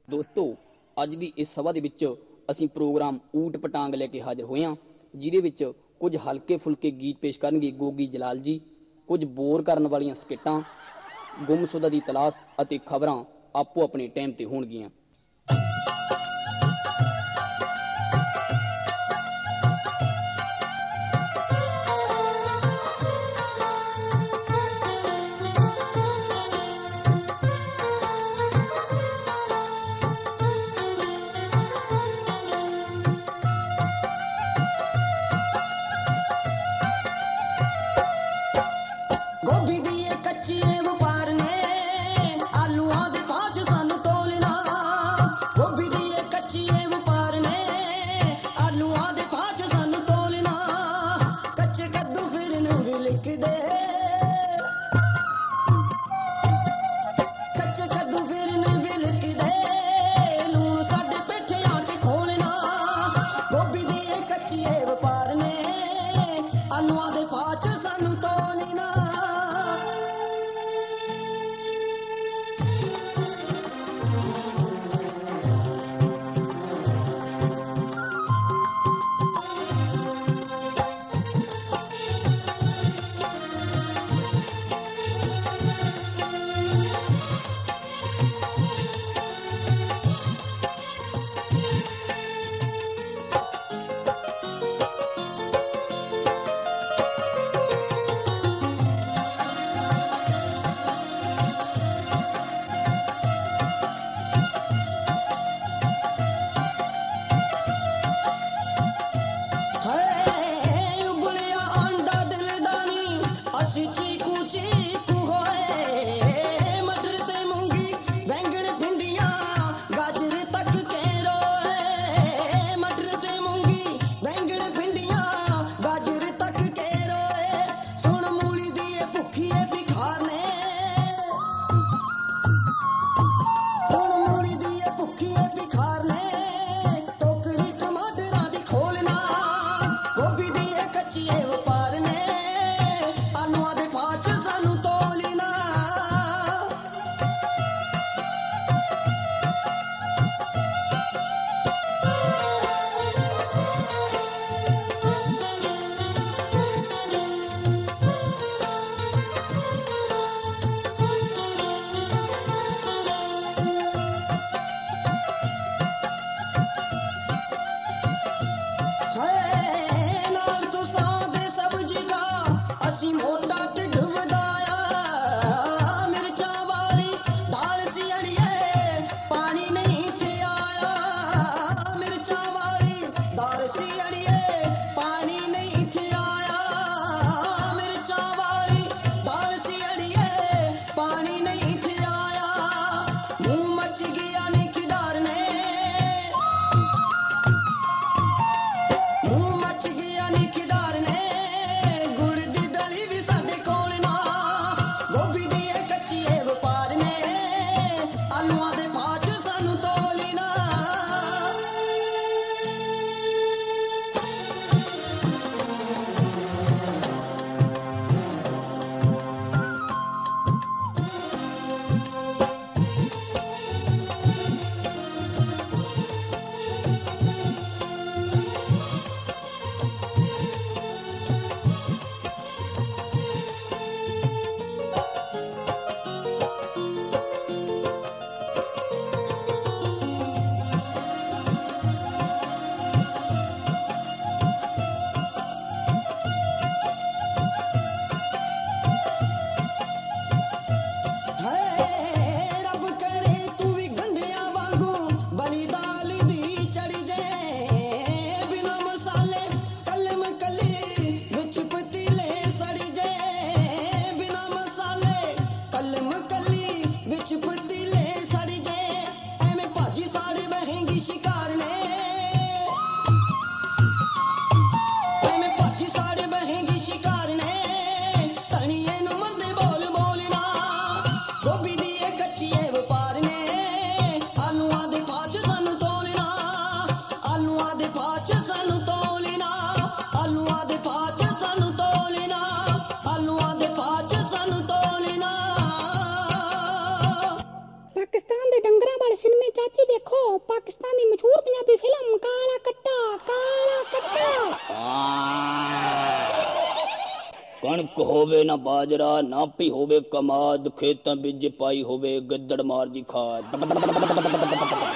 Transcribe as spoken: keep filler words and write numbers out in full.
ਦੋਸਤੋ, ਅੱਜ ਦੀ ਇਸ ਸਭਾ ਦੇ ਵਿੱਚ ਅਸੀਂ ਪ੍ਰੋਗਰਾਮ ਊਟ ਪਟਾਂਗ ਲੈ ਕੇ ਹਾਜ਼ਰ ਹੋਏ ਹਾਂ, ਜਿਹਦੇ ਵਿੱਚ ਕੁਝ ਹਲਕੇ ਫੁਲਕੇ ਗੀਤ ਪੇਸ਼ ਕਰਨਗੇ ਗੋਗੀ ਜਲਾਲ ਜੀ। ਕੁਝ ਬੋਰ ਕਰਨ ਵਾਲੀਆਂ ਸਕਿੱਟਾਂ, ਗੁੰਮਸ਼ੁਦਾ ਦੀ ਤਲਾਸ਼ ਅਤੇ ਖਬਰਾਂ ਆਪੋ ਆਪਣੇ ਟਾਈਮ 'ਤੇ ਹੋਣਗੀਆਂ। देखो पाकिस्तानी मशहूर पंजाबी फिल्म काला कट्टा काला कट्टा। कणक होवे ना बाजरा नापी होवे कमाद खेतां बिज पाई होवे गद्दड़ मार दी खाद।